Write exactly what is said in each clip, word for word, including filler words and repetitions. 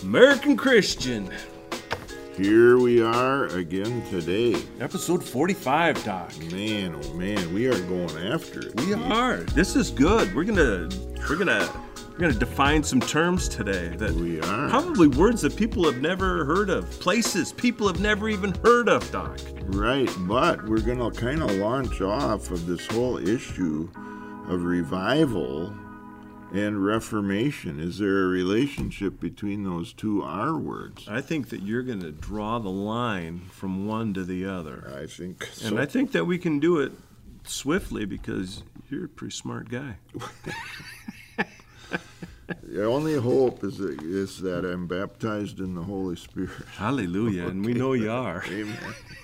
American Christian. Here we are again today. Episode forty-five, Doc. Man, oh man, we are going after it. We are. This is good. We're gonna we're gonna we're gonna define some terms today that We are. probably words that people have never heard of, places people have never even heard of, Doc. Right, but we're going to kind of launch off of this whole issue of revival and reformation. Is there a relationship between those two R words? I think that you're gonna draw the line from one to the other. I think so. And I think that we can do it swiftly because you're a pretty smart guy. The only hope is that, is that I'm baptized in the Holy Spirit. Hallelujah, and we know you are. Amen.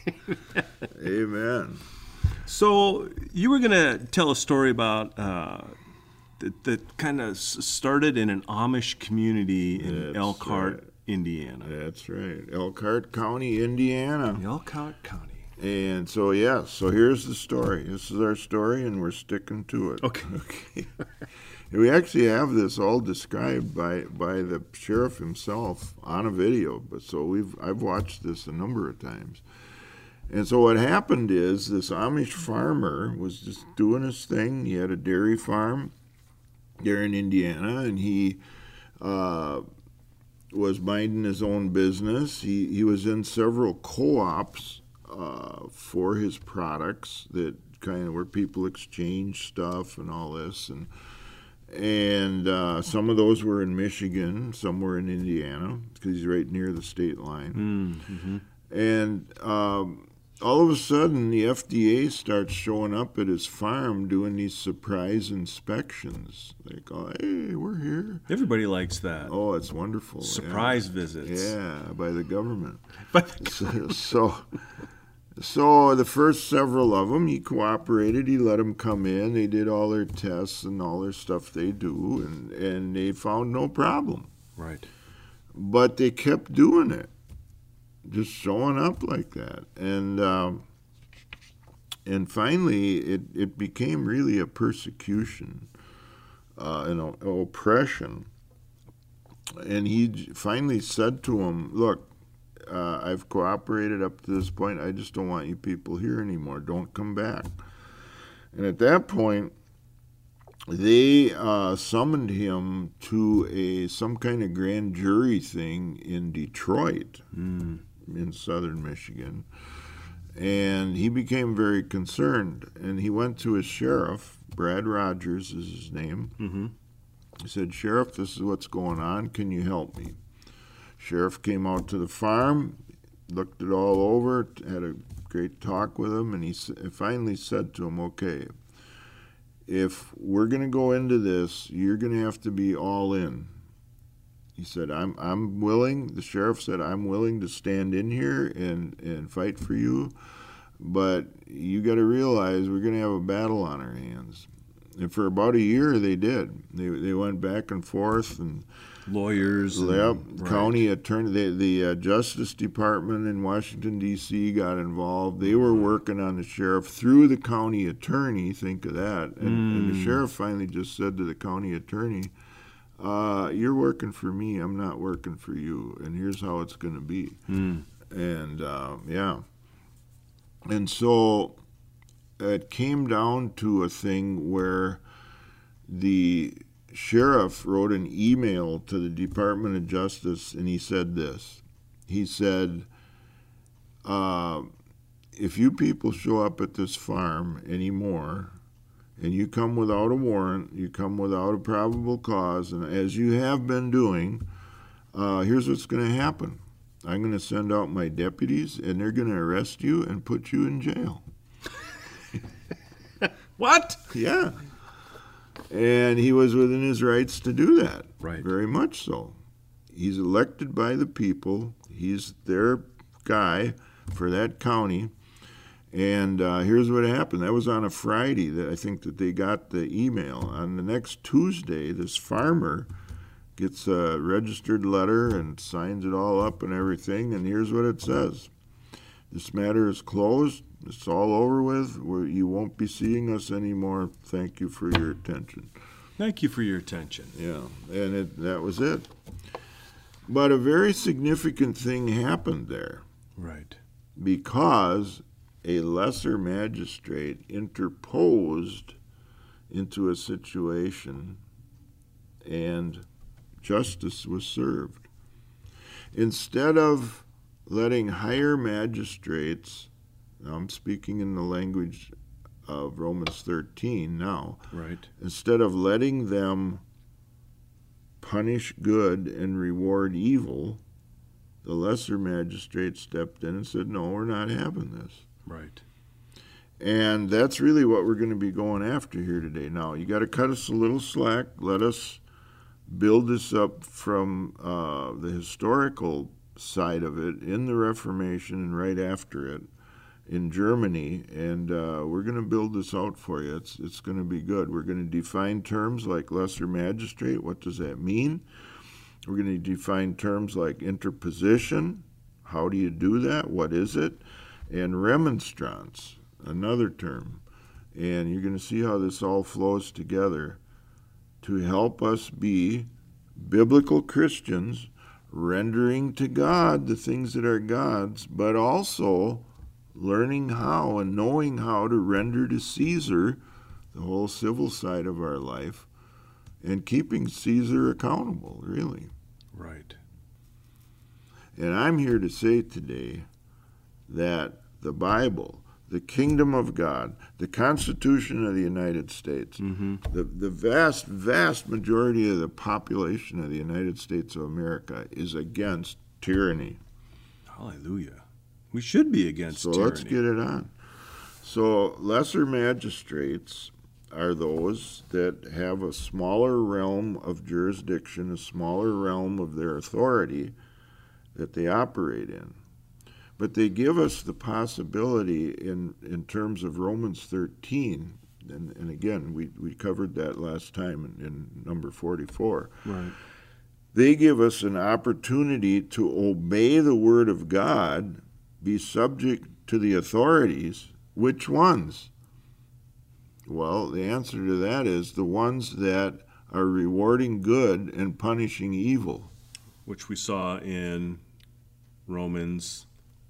Amen. So you were going to tell a story about uh, that, that kind of started in an Amish community in That's Elkhart, right. Indiana. That's right. Elkhart County, Indiana. Elkhart County. And so, yeah, so here's the story. This is our story, and we're sticking to it. Okay. Okay. We actually have this all described by, by the sheriff himself on a video, but so we've I've watched this a number of times. And so what happened is this Amish farmer was just doing his thing. He had a dairy farm there in Indiana, and he uh, was minding his own business. He he was in several co-ops uh, for his products that kind of where people exchange stuff and all this, and and uh, some of those were in Michigan, some were in Indiana because he's right near the state line. Mm-hmm. And um, all of a sudden, the F D A starts showing up at his farm doing these surprise inspections. Like, oh, hey, we're here. Everybody likes that. Oh, it's wonderful. Surprise yeah. visits. Yeah, by the government. But So, so, so the first several of them, he cooperated. He let them come in. They did all their tests and all their stuff they do, and, and they found no problem. right. But they kept doing it, just showing up like that. And um, and finally, it, it became really a persecution, uh, an o- oppression. And he j- finally said to him, look, uh, I've cooperated up to this point. I just don't want you people here anymore. Don't come back. And at that point, they uh, summoned him to a some kind of grand jury thing in Detroit, Mm. in southern Michigan. And he became very concerned. And he went to his sheriff, Brad Rogers is his name. Mm-hmm. He said, Sheriff, this is what's going on. Can you help me? Sheriff came out to the farm, looked it all over, had a great talk with him, and he s- finally said to him, okay, if we're going to go into this, you're going to have to be all in. He said, I'm I'm willing, the sheriff said, I'm willing to stand in here and, and fight for you, but you got to realize we're going to have a battle on our hands. And for about a year, they did. They they went back and forth, and Lawyers. and- Yep, right. county attorney, the, the uh, Justice Department in Washington, D C got involved. They were working on the sheriff through the county attorney, think of that. And, and the Mm. sheriff finally just said to the county attorney, uh, you're working for me, I'm not working for you, and here's how it's going to be. Mm. And, uh, yeah. And so it came down to a thing where the sheriff wrote an email to the Department of Justice, and he said this. He said, uh, if you people show up at this farm anymore, and you come without a warrant, you come without a probable cause, and as you have been doing, uh, here's what's going to happen. I'm going to send out my deputies, and they're going to arrest you and put you in jail. What? Yeah. And he was within his rights to do that. Right. Very much so. He's elected by the people. He's their guy for that county. And uh, here's what happened. That was on a Friday that I think that they got the email. On the next Tuesday, this farmer gets a registered letter and signs it all up and everything. And here's what it says. This matter is closed. It's all over with. We're, you won't be seeing us anymore. Thank you for your attention. Thank you for your attention. Yeah, and it, that was it. But a very significant thing happened there Right. because a lesser magistrate interposed into a situation and justice was served. Instead of letting higher magistrates, now I'm speaking in the language of Romans thirteen now, Right. instead of letting them punish good and reward evil, the lesser magistrate stepped in and said, no, we're not having this. Right. And that's really what we're going to be going after here today. Now, you got to cut us a little slack. Let us build this up from uh, the historical side of it in the Reformation and right after it in Germany, and uh, we're going to build this out for you. It's it's going to be good. We're going to define terms like lesser magistrate. What does that mean? We're going to define terms like interposition. How do you do that? What is it? And remonstrance, another term. And you're going to see how this all flows together to help us be biblical Christians, rendering to God the things that are God's, but also learning how and knowing how to render to Caesar the whole civil side of our life and keeping Caesar accountable, really. Right. And I'm here to say today that the Bible, the kingdom of God, the Constitution of the United States, Mm-hmm. the, the vast, vast majority of the population of the United States of America is against tyranny. Hallelujah. We should be against So tyranny. let's get it on. So lesser magistrates are those that have a smaller realm of jurisdiction, a smaller realm of their authority that they operate in. But they give us the possibility in, in terms of Romans thirteen, and, and again, we, we covered that last time in, in number forty-four. Right. They give us an opportunity to obey the Word of God, be subject to the authorities. Which ones? Well, the answer to that is the ones that are rewarding good and punishing evil. Which we saw in Romans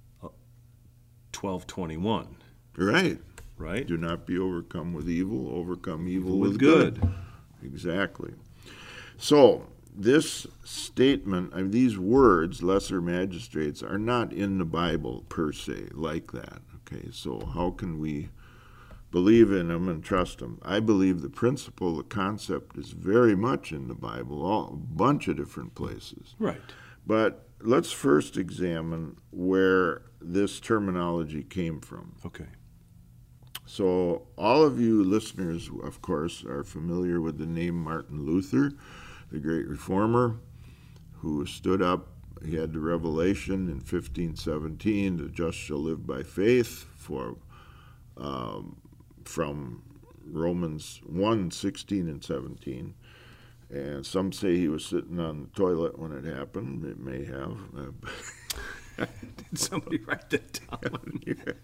twelve twenty-one. Right. Right? Do not be overcome with evil, overcome evil, With with, good. good. Exactly. So, this statement, I mean, these words, lesser magistrates, are not in the Bible per se like that. Okay, so how can we believe in them and trust them? I believe the principle, the concept is very much in the Bible, all, a bunch of different places. Right. But let's first examine where this terminology came from. Okay. So all of you listeners, of course, are familiar with the name Martin Luther, the great reformer, who stood up. He had the revelation in fifteen seventeen, the just shall live by faith, for um, from Romans one, sixteen and seventeen. And some say he was sitting on the toilet when it happened. It may have. Did somebody write that down?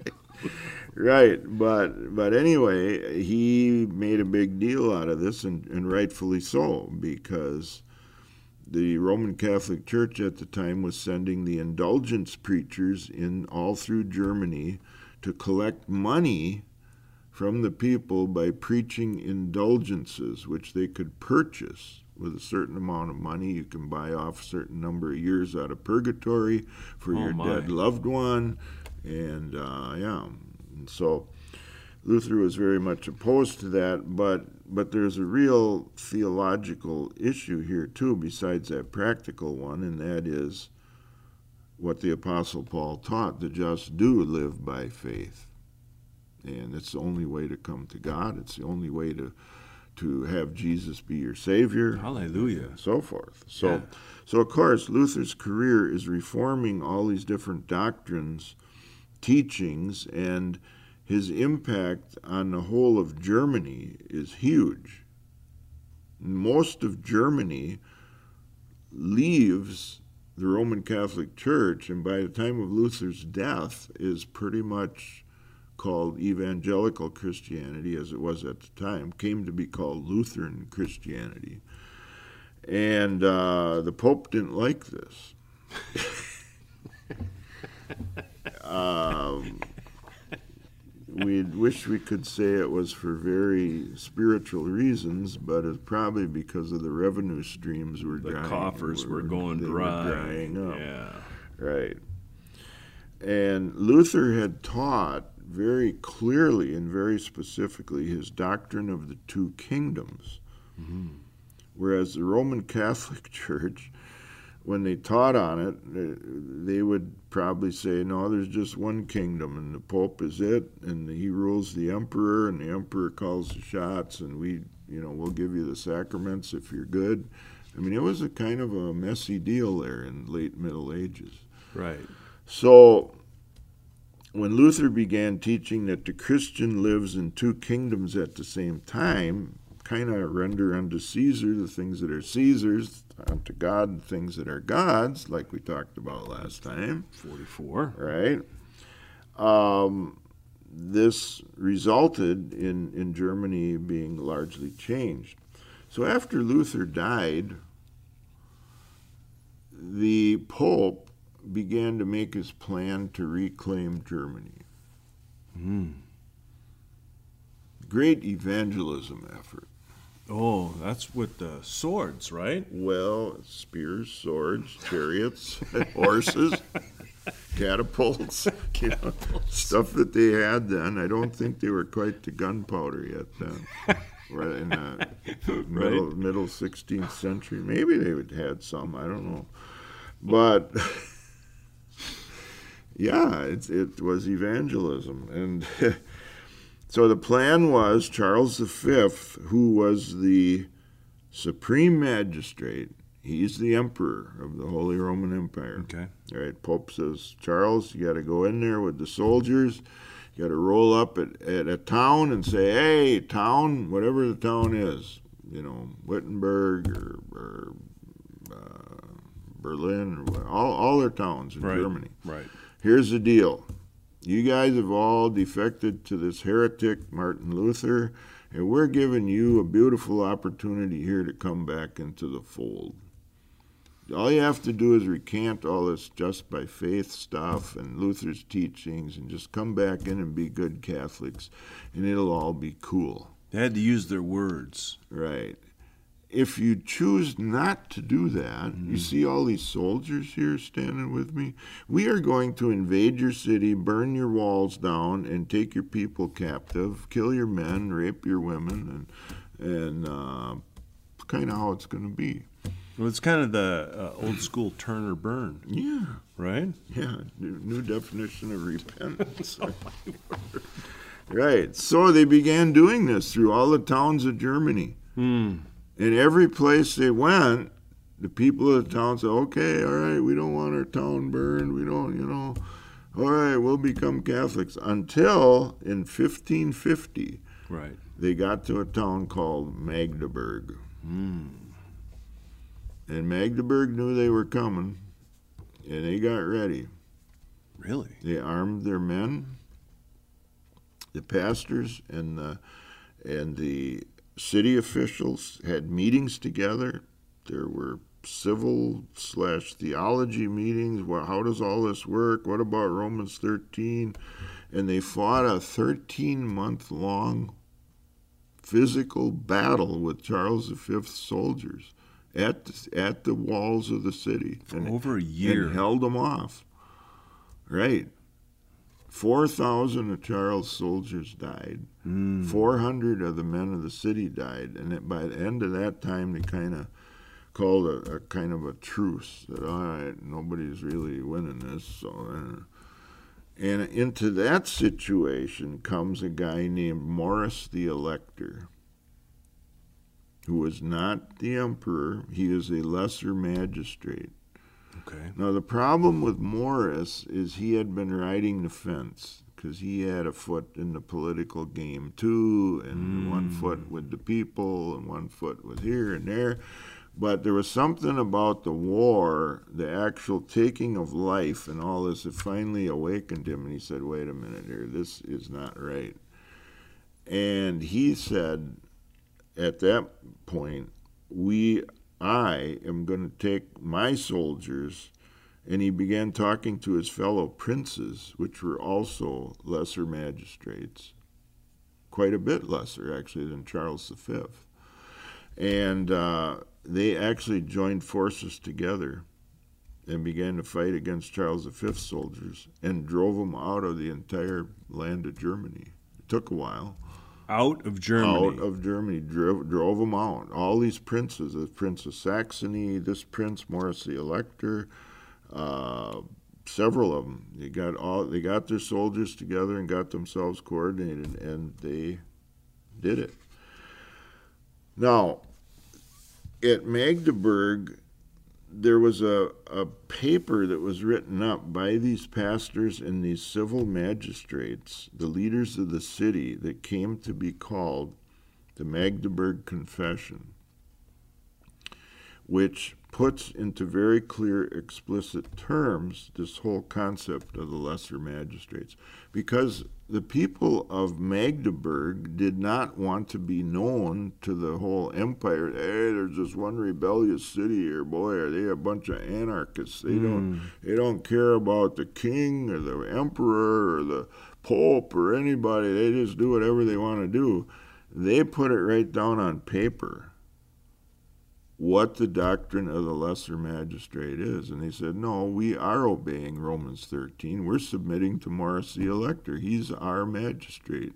Right, but but anyway, he made a big deal out of this, and, and rightfully so, because the Roman Catholic Church at the time was sending the indulgence preachers in all through Germany to collect money from the people by preaching indulgences, which they could purchase with a certain amount of money. You can buy off a certain number of years out of purgatory for Oh, your my. dead loved one. And uh, yeah, and so Luther was very much opposed to that, but but there's a real theological issue here too, besides that practical one, and that is what the Apostle Paul taught: the just do live by faith. And it's the only way to come to God. It's the only way to to have Jesus be your Savior. Hallelujah. And so forth. So, Yeah. so of course, Luther's career is reforming all these different doctrines, teachings, and his impact on the whole of Germany is huge. Most of Germany leaves the Roman Catholic Church, and by the time of Luther's death is pretty much called evangelical Christianity, as it was at the time, came to be called Lutheran Christianity. And uh, the Pope didn't like this. um, we wish we could say it was for very spiritual reasons, but it's probably because of the revenue streams were The drying. coffers were going they dry. Were drying up. Yeah. Right. And Luther had taught very clearly and very specifically his doctrine of the two kingdoms. Mm-hmm. Whereas the Roman Catholic Church, when they taught on it, they would probably say, no, there's just one kingdom, and the Pope is it, and he rules the emperor, and the emperor calls the shots, and we, you know, we'll give you the sacraments if you're good. I mean, it was a kind of a messy deal there in the late Middle Ages. Right. So when Luther began teaching that the Christian lives in two kingdoms at the same time, kind of render unto Caesar the things that are Caesar's, unto God the things that are God's, like we talked about last time. forty-four. Right. Um, this resulted in, in Germany being largely changed. So after Luther died, the Pope began to make his plan to reclaim Germany. Mm. Great evangelism effort. Oh, that's with the swords, right? Well, spears, swords, chariots, horses, catapults, you know, stuff that they had then. I don't think they were quite to gunpowder yet then. Right in the middle, Right. middle sixteenth century. Maybe they would had some, I don't know. But yeah, it, it was evangelism. And so the plan was Charles the Fifth, who was the supreme magistrate, he's the emperor of the Holy Roman Empire. Okay. All right, Pope says, Charles, you got to go in there with the soldiers. You got to roll up at, at a town and say, hey, town, whatever the town is, you know, Wittenberg or, or uh, Berlin, or all, all their towns in Right. Germany. Right. Here's the deal. You guys have all defected to this heretic, Martin Luther, and we're giving you a beautiful opportunity here to come back into the fold. All you have to do is recant all this just by faith stuff and Luther's teachings and just come back in and be good Catholics, and it'll all be cool. They had to use their words. Right. If you choose not to do that, mm-hmm. you see all these soldiers here standing with me? We are going to invade your city, burn your walls down, and take your people captive, kill your men, rape your women, and, and uh, kind of how it's going to be. Well, it's kind of the uh, old school turn or burn. Yeah. Right? Yeah, new, new definition of repentance. Oh, my word. Right. So they began doing this through all the towns of Germany. Hmm. And every place they went, the people of the town said, okay, all right, we don't want our town burned. We don't, you know, all right, we'll become Catholics. Until in fifteen fifty, right, they got to a town called Magdeburg. Mm. And Magdeburg knew they were coming, and they got ready. Really? They armed their men, the pastors, and the, and the city officials had meetings together. There were civil slash theology meetings. Well, how does all this work? What about Romans thirteen? And they fought a thirteen-month-long physical battle with Charles the Fifth's soldiers at the, at the walls of the city. For and, over a year. And held them off. Right. four thousand of Charles' soldiers died. Mm. four hundred of the men of the city died. And it, by the end of that time, they kind of called a, a kind of a truce. That, all right, nobody's really winning this. So, uh, and into that situation comes a guy named Maurice the Elector, who was not the emperor. He is a lesser magistrate. Okay. Now, the problem with Maurice is he had been riding the fence because he had a foot in the political game too, and mm. one foot with the people and one foot with here and there. But there was something about the war, the actual taking of life and all this, that finally awakened him, and he said, wait a minute here, this is not right. And he said, at that point, we I am going to take my soldiers. And he began talking to his fellow princes, which were also lesser magistrates, quite a bit lesser, actually, than Charles the Fifth. And uh, they actually joined forces together and began to fight against Charles the Fifth's soldiers and drove them out of the entire land of Germany. It took a while. Out of Germany? Out of Germany. Drove, drove them out. All these princes, the Prince of Saxony, this prince, Maurice the Elector, uh, several of them. They got, all, they got their soldiers together and got themselves coordinated, and they did it. Now, at Magdeburg, there was a, a paper that was written up by these pastors and these civil magistrates, the leaders of the city, that came to be called the Magdeburg Confession, which puts into very clear, explicit terms this whole concept of the lesser magistrates. Because the people of Magdeburg did not want to be known to the whole empire. Hey, there's this one rebellious city here. Boy, are they a bunch of anarchists. They mm. don't they don't care about the king or the emperor or the pope or anybody. They just do whatever they want to do. They put it right down on paper what the doctrine of the lesser magistrate is. And they said, no, we are obeying Romans thirteen. We're submitting to Maurice the Elector. He's our magistrate.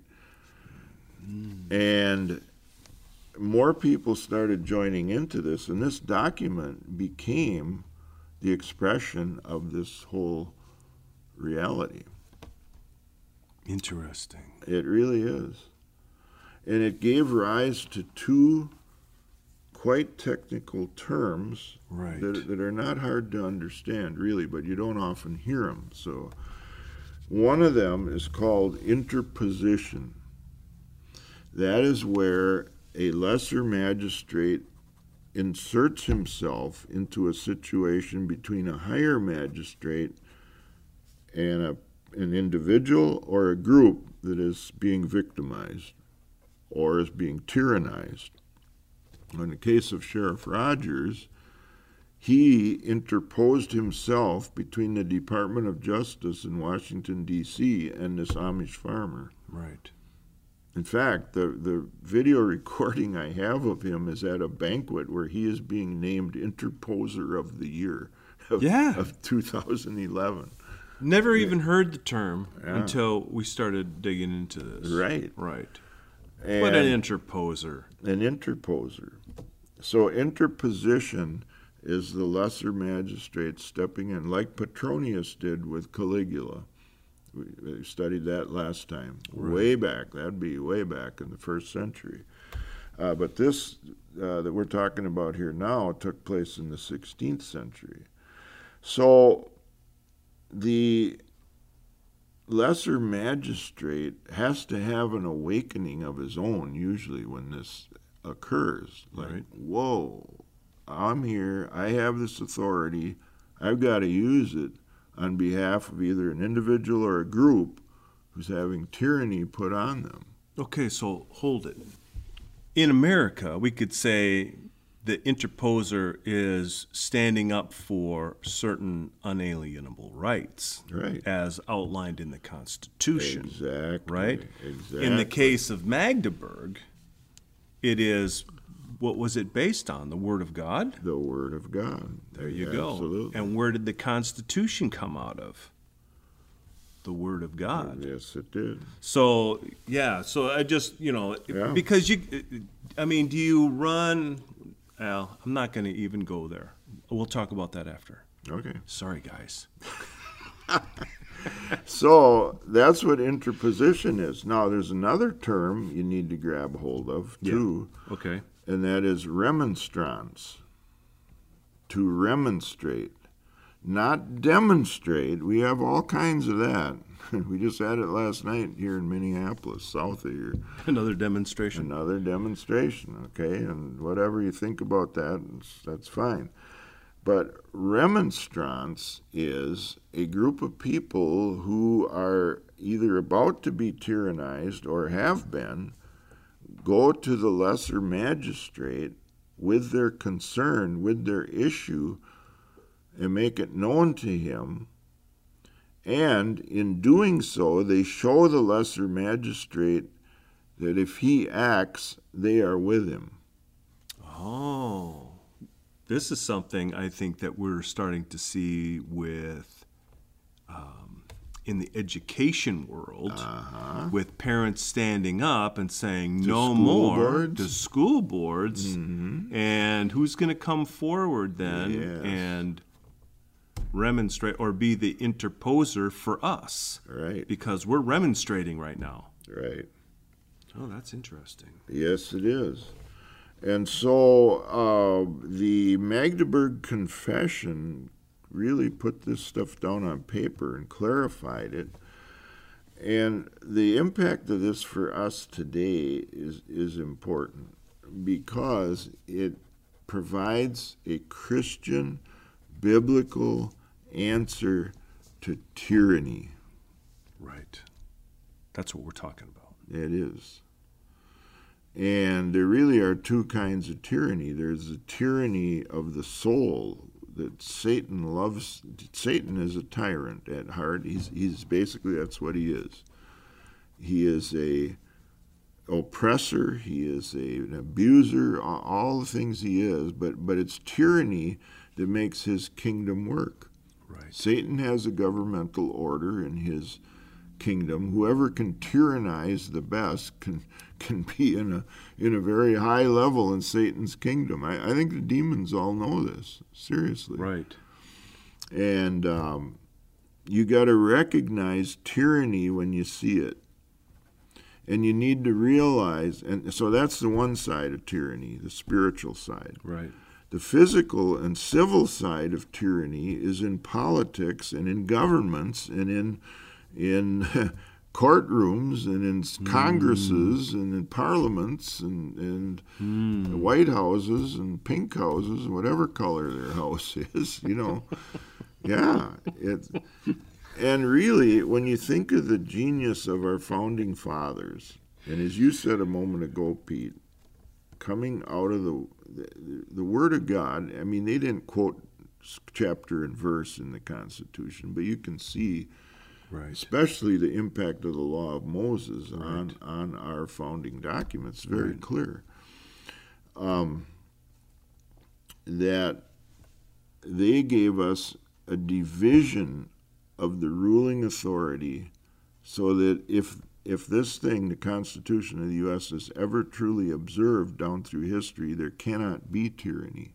Mm. And more people started joining into this, and this document became the expression of this whole reality. Interesting. It really is. And it gave rise to two quite technical terms right. that, that are not hard to understand, really, but you don't often hear them. So one of them is called interposition. That is where a lesser magistrate inserts himself into a situation between a higher magistrate and a, an individual or a group that is being victimized or is being tyrannized. In the case of Sheriff Rogers, he interposed himself between the Department of Justice in Washington, D C and this Amish farmer. Right. In fact, the, the video recording I have of him is at a banquet where he is being named Interposer of the Year of, yeah. of two thousand eleven. Never yeah. even heard the term yeah. until we started digging into this. Right. Right. And what an interposer. An interposer. So interposition is the lesser magistrate stepping in, like Petronius did with Caligula. We studied that last time, right. way back. That'd be way back in the first century. Uh, but this uh, that we're talking about here now took place in the sixteenth century. So the lesser magistrate has to have an awakening of his own, usually, when this occurs. Like, right. whoa, I'm here, I have this authority, I've got to use it on behalf of either an individual or a group who's having tyranny put on them. Okay, so hold it. In America, we could say the interposer is standing up for certain unalienable rights, right, as outlined in the Constitution. Exactly. Right? Exactly. In the case of Magdeburg, it is, what was it based on? The Word of God? The Word of God. There you Absolutely. go. And where did the Constitution come out of? The Word of God. Yes, it did. So, yeah, so I just, you know, yeah. because you, I mean, do you run, Al, I'm not going to even go there. We'll talk about that after. Okay. Sorry, guys. So that's what interposition is. Now, there's another term you need to grab hold of, too. Yeah. Okay. And that is remonstrance. To remonstrate. Not demonstrate. We have all kinds of that. We just had it last night here in Minneapolis, south of here. Another demonstration. Another demonstration, okay? And whatever you think about that, that's fine. But remonstrance is a group of people who are either about to be tyrannized or have been, go to the lesser magistrate with their concern, with their issue, and make it known to him. And in doing so, they show the lesser magistrate that if he acts, they are with him. Oh, this is something I think that we're starting to see with, um, in the education world, Uh-huh. with parents standing up and saying To no school more boards? to school boards. Mhm. And who's going to come forward then Yes. and remonstrate or be the interposer for us? Right, Because we're remonstrating right now. right. Oh, that's interesting. Yes, it is. And so uh, the Magdeburg Confession really put this stuff down on paper and clarified it. And the impact of this for us today is, is important because it provides a Christian biblical answer to tyranny. Right. That's what we're talking about. It is. And there really are two kinds of tyranny. There's the tyranny of the soul that Satan loves. Satan is a tyrant at heart. He's, he's basically, that's what he is. He is a oppressor. He is a, an abuser, all, all the things he is. But, but it's tyranny that makes his kingdom work. Right. Satan has a governmental order in his kingdom. Whoever can tyrannize the best can can be in a in a very high level in Satan's kingdom. I, I think the demons all know this, seriously. Right. And um, you got to recognize tyranny when you see it. And you need to realize, and so that's the one side of tyranny, the spiritual side. Right. The physical and civil side of tyranny is in politics and in governments and in in courtrooms and in mm. congresses and in parliaments and, and mm. White Houses and pink houses, whatever color their house is, you know. Yeah. It, and really, when you think of the genius of our founding fathers, and as you said a moment ago, Pete, coming out of the, the, the Word of God, I mean, they didn't quote chapter and verse in the Constitution, but you can see right. especially the impact of the law of Moses right. on, on our founding documents, very right. clear. Um, that they gave us a division of the ruling authority so that if if this thing, the Constitution of the U S, is ever truly observed down through history, there cannot be tyranny.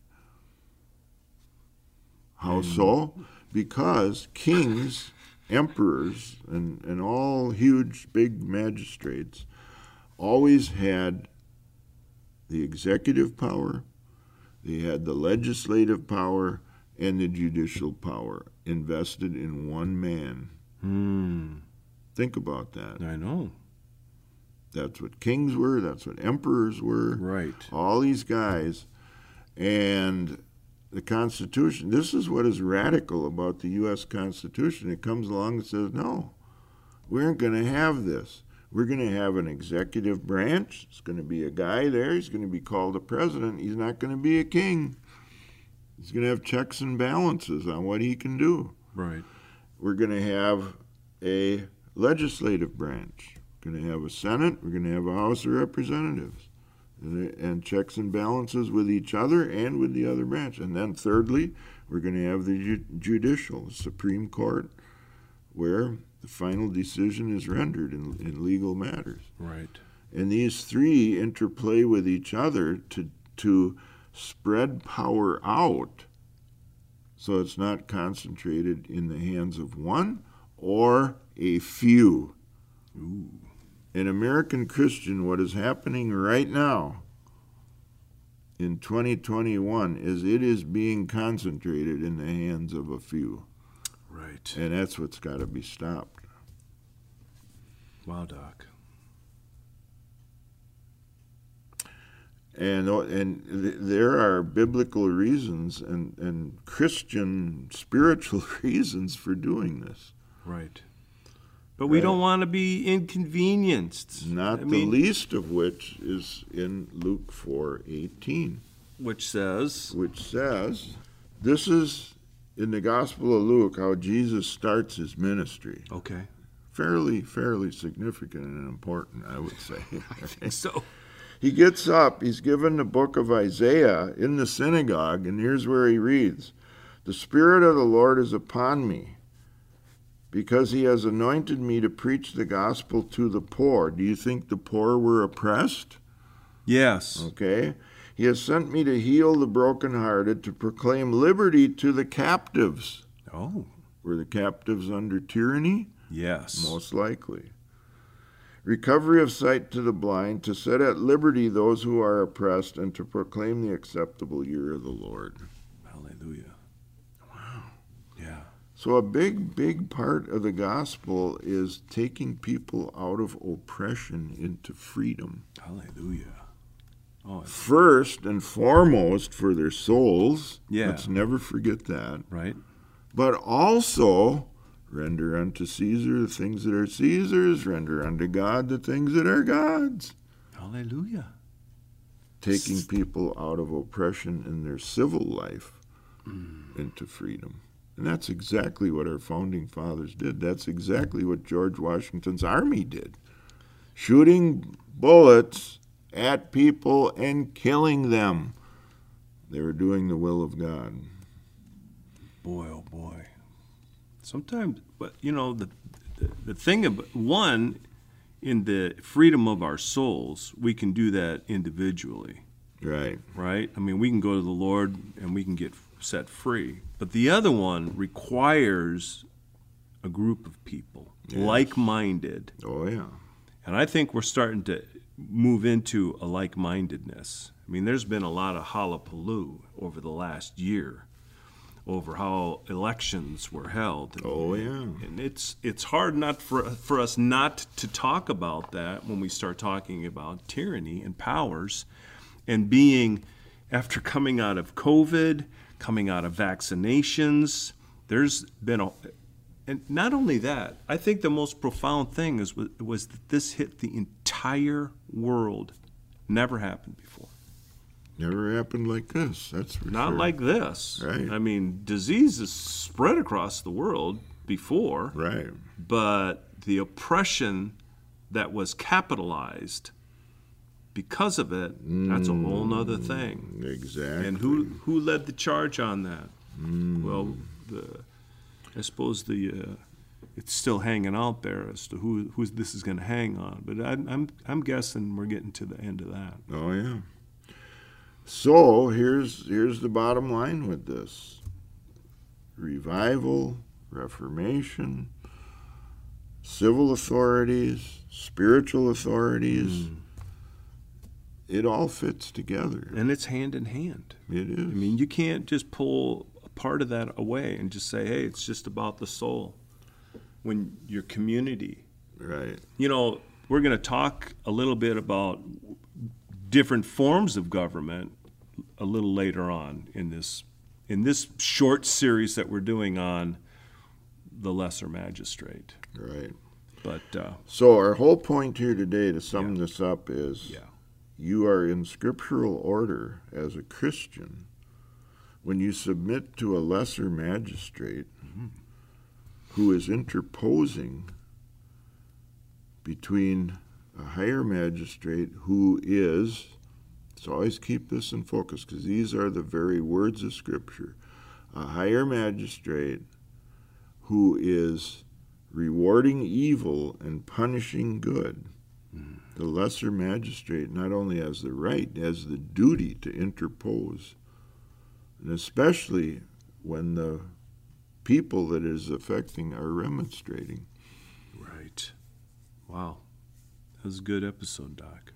How mm. so? Because kings, emperors, and, and all huge, big magistrates always had the executive power, they had the legislative power, and the judicial power invested in one man. Hmm. Think about that. I know. That's what kings were. That's what emperors were. Right. All these guys. And the Constitution, this is what is radical about the U S Constitution. It comes along and says, no, we aren't going to have this. We're going to have an executive branch. It's going to be a guy there. He's going to be called a president. He's not going to be a king. He's going to have checks and balances on what he can do. Right. We're going to have a legislative branch. We're going to have a Senate. We're going to have a House of Representatives. And, and checks and balances with each other and with the other branch. And then thirdly, we're going to have the ju- judicial, the Supreme Court, where the final decision is rendered in, in legal matters. Right. And these three interplay with each other to to spread power out so it's not concentrated in the hands of one or a few. Ooh. An American Christian, what is happening right now in twenty twenty-one is it is being concentrated in the hands of a few. Right. And that's what's got to be stopped. Wow, Doc. And and th- there are biblical reasons and, and Christian spiritual reasons for doing this. Right. But we right. don't want to be inconvenienced. Not I the mean, least of which is in Luke four eighteen. Which says, which says, this is in the Gospel of Luke how Jesus starts his ministry. okay, Fairly, fairly significant and important, I would say. I think so. He gets up, he's given the book of Isaiah in the synagogue, and here's where he reads, "The Spirit of the Lord is upon me, because he has anointed me to preach the gospel to the poor." Do you think the poor were oppressed? Yes. Okay. "He has sent me to heal the brokenhearted, to proclaim liberty to the captives." Oh, Were the captives under tyranny? yes. Most likely. "Recovery of sight to the blind, to set at liberty those who are oppressed, and to proclaim the acceptable year of the Lord." Hallelujah. Wow. Yeah. So a big, big part of the gospel is taking people out of oppression into freedom. Hallelujah. Oh, it's- First and foremost for their souls. Yeah. Let's never forget that. right? But also render unto Caesar the things that are Caesar's, render unto God the things that are God's. Hallelujah. Taking people out of oppression in their civil life into freedom. And that's exactly what our founding fathers did. That's exactly what George Washington's army did. Shooting bullets at people and killing them. They were doing the will of God. Boy, oh boy. Sometimes, but you know, the, the the thing about one, in the freedom of our souls, we can do that individually, Right. right? I mean, we can go to the Lord and we can get set free. But the other one requires a group of people, Yes. like-minded. Oh, yeah. And I think we're starting to move into a like-mindedness. I mean, there's been a lot of hullabaloo over the last year over how elections were held. Oh, yeah. And it's it's hard not for for us not to talk about that when we start talking about tyranny and powers and being, after coming out of COVID, coming out of vaccinations, there's been a, and not only that, I think the most profound thing is was that this hit the entire world. Never happened before. Never happened like this, that's for Not sure. like this. Right. I mean, disease is spread across the world before, Right. but the oppression that was capitalized because of it, that's a whole nother thing. Exactly. And who who led the charge on that? Well, the I suppose the uh, it's still hanging out there as to who who this is going to hang on. But I, I'm I'm guessing we're getting to the end of that. Oh, yeah. So here's here's the bottom line with this. Revival, Reformation, civil authorities, spiritual authorities, it all fits together. And it's hand in hand. It is. I mean, you can't just pull a part of that away and just say, hey, it's just about the soul. When your community, Right. you know, we're going to talk a little bit about different forms of government a little later on in this in this short series that we're doing on the lesser magistrate. Right. But uh, So our whole point here today, to sum Yeah. this up, is yeah, you are in scriptural order as a Christian when you submit to a lesser magistrate who is interposing between a higher magistrate who is, so always keep this in focus because these are the very words of Scripture, a higher magistrate who is rewarding evil and punishing good. The lesser magistrate not only has the right, has the duty to interpose, and especially when the people that it is affecting are remonstrating. right. Wow. That was a good episode, Doc.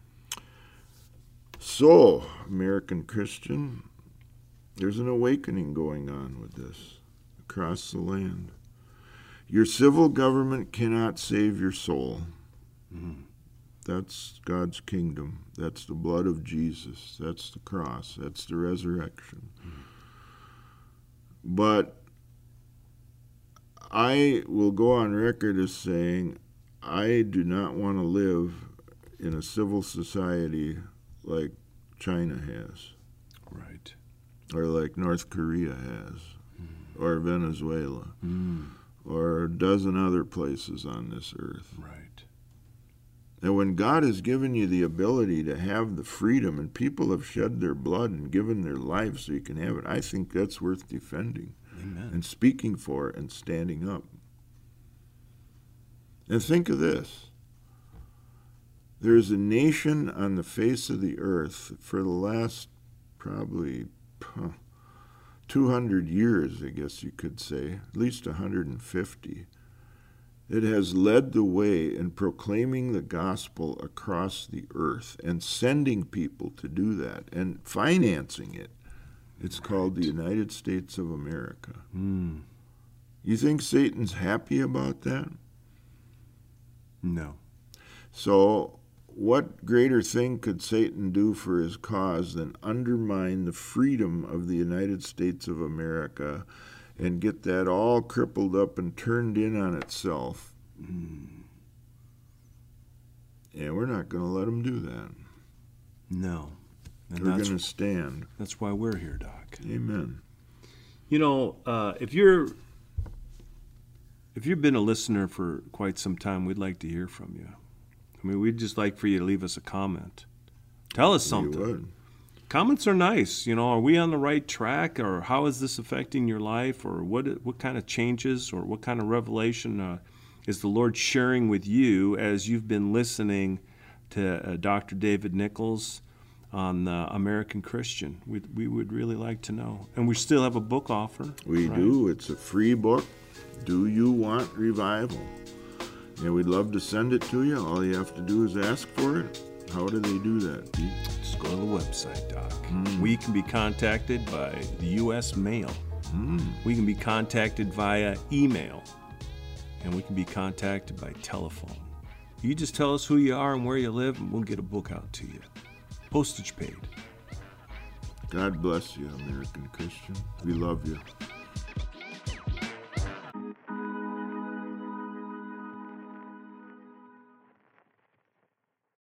So, American Christian, there's an awakening going on with this across the land. Your civil government cannot save your soul. Mm-hmm. That's God's kingdom. That's the blood of Jesus. That's the cross. That's the resurrection. Mm-hmm. But I will go on record as saying I do not want to live in a civil society like China has. Right. or like North Korea has, mm. or Venezuela, mm. or a dozen other places on this earth. Right. And when God has given you the ability to have the freedom, and people have shed their blood and given their lives so you can have it, I think that's worth defending. Amen. And speaking for and standing up. And think of this. There is a nation on the face of the earth for the last probably huh, two hundred years, I guess you could say, at least one hundred fifty. It has led the way in proclaiming the gospel across the earth and sending people to do that and financing it. It's right. called the United States of America. Mm. You think Satan's happy about that? No. So what greater thing could Satan do for his cause than undermine the freedom of the United States of America and get that all crippled up and turned in on itself? Mm. And we're not going to let him do that. No. And we're going to stand. That's why we're here, Doc. Amen. You know, uh, if you're if you've been a listener for quite some time, we'd like to hear from you. I mean, we'd just like for you to leave us a comment. Tell us something. You would. Comments are nice. You know, are we on the right track, or how is this affecting your life, or what what kind of changes or what kind of revelation uh, is the Lord sharing with you as you've been listening to uh, Doctor David Nichols on uh, American Christian? We we would really like to know. And we still have a book offer. We right? do. It's a free book. Do You Want Revival? And we'd love to send it to you. All you have to do is ask for it. How do they do that, Pete? Just go to the website, Doc. Mm. We can be contacted by the U S mail. Mm. We can be contacted via email. And we can be contacted by telephone. You just tell us who you are and where you live, and we'll get a book out to you. Postage paid. God bless you, American Christian. We love you.